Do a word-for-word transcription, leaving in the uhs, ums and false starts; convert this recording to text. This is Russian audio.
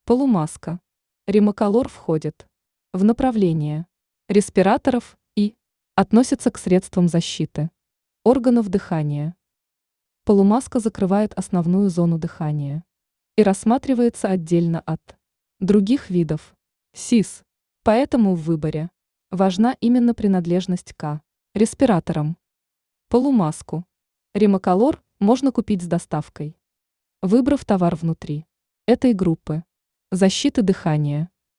Полумаска. Римоколор входит в направление респираторов и относится к средствам защиты органов дыхания. Полумаска закрывает основную зону дыхания и рассматривается отдельно от других видов СИС, поэтому в выборе важна именно принадлежность к респираторам. Полумаску Римоколор можно купить с доставкой, выбрав товар внутри этой группы защиты дыхания.